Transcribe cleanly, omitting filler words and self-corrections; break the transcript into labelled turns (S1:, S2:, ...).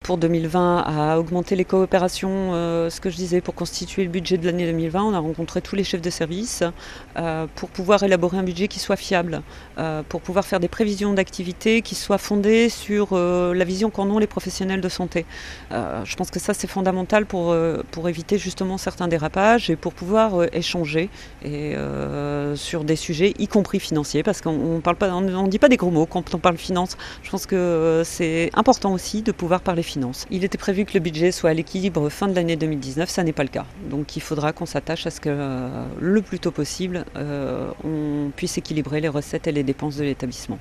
S1: pour 2020 à augmenter les coopérations, ce que je disais, pour constituer le budget de l'année 2020. On a rencontré tous les chefs de service pour pouvoir élaborer un budget qui soit fiable, pour pouvoir faire des prévisions d'activité qui soient fondées sur la vision qu'en ont les professionnels de santé. Je pense que ça, c'est fondamental pour éviter justement certains dérapages et pour pouvoir échanger sur des sujets, y compris financiers, parce qu'on ne dit pas des gros mots quand on parle finance. Je pense que c'est important aussi de pouvoir parler finances. Il était prévu que le budget soit à l'équilibre fin de l'année 2019, ça n'est pas le cas. Donc il faudra qu'on s'attache à ce que le plus tôt possible, on puisse équilibrer les recettes et les dépenses de l'établissement.